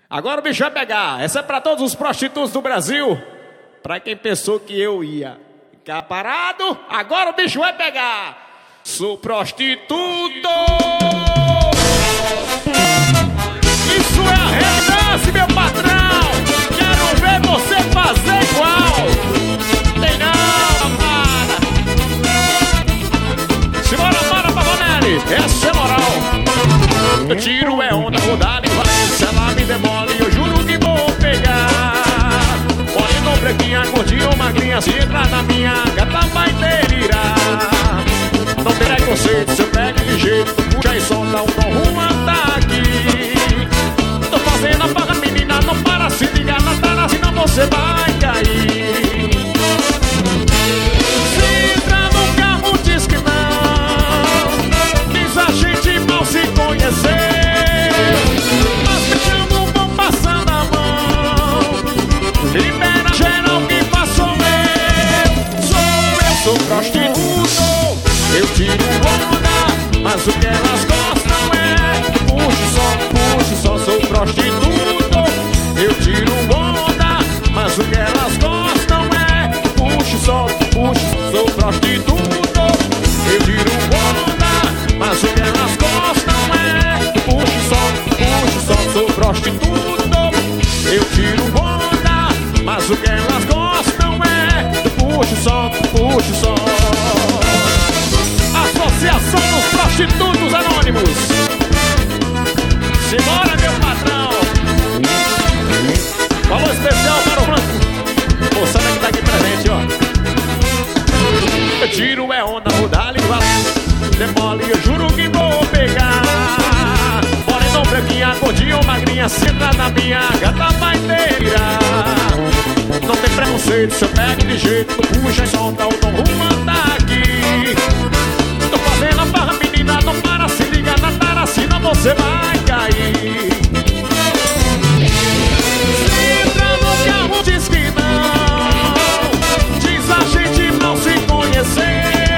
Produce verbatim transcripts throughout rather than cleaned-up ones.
Agora o bicho vai pegar. Essa é pra todos os prostitutos do Brasil. Pra quem pensou que eu ia ficar parado, agora o bicho vai pegar. Sou prostituto. Isso é a realidade, meu patrão. Quero ver você fazer igual. Tem não, amada. Simbora, bora, Pavonelli. Essa é moral. Eu tiro é onda, rodada e valência. Ela me demole, eu juro que vou pegar. Olha, pretinha, gordinha ou magrinha, se entrar na minha gata vai delirar. Não tem preconceito, se eu pego de jeito, puxa e solta o tom, um ataque. Tô fazendo a barra, menina, não para, se ligar na tara, senão você vai cair. Se entra no carro, diz que não, diz a gente mal se conhecer. Mas deixando vão passando a mão, libera geral que passou eu. Sou eu, sou prostituto. Eu tiro onda, mas o que elas gostam é puxo só, puxo só, sou prostituto. Eu tiro onda, mas o que elas gostam é puxo só, puxo, sou prostituto. Eu tiro onda, mas o que elas gostam é puxo só, puxo só, sou prostituto. Eu tiro onda, mas o que elas gostam é puxo só, puxo só. Associação dos Prostitutos Anônimos. Simbora, meu patrão. Falou especial para o Branco. Moçada que tá aqui presente, ó. Eu tiro é onda, rodalho e valendo. Demole, eu juro que vou pegar. Morenão, pretinha, gordinha ou magrinha, senta na minha gata vai delirar. Não tem preconceito, se eu pego de jeito, puxa e solta o tom, um ataque. Tô fazendo a barra, menina, não para, se liga na tara, senão você vai cair. Se entra no carro, diz que não, diz a gente mal se conheceu.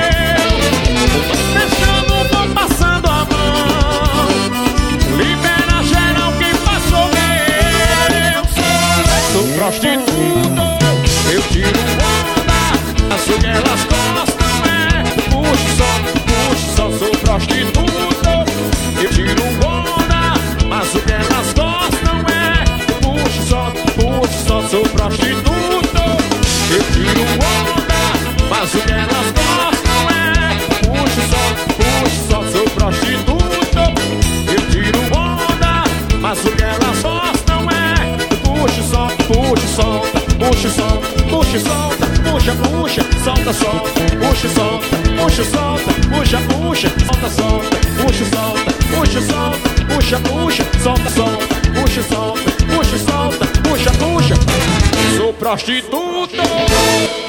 Deixando vão passando a mão, libera geral quem passou eu. Sou prostituto, eu tiro onda, mas o que elas gostam é puxo só, puxo só, sou prostituto. Eu tiro onda, mas o que elas gostam é puxo só, puxo só, sou prostituto. Eu tiro onda, mas o que elas gostam é puxo só, puxo só, sou prostituto. Eu tiro onda, mas o que elas gostam é puxo só, puxo, solta, puxo, solta, puxo, solta, puxa, puxa, solta, solta, puxa, solta, puxa, solta, puxa, puxa, solta, solta, puxa, solta, puxa, solta, puxa, puxa, solta, solta, puxa, solta, puxa, solta, puxa, puxa. Sou prostituto.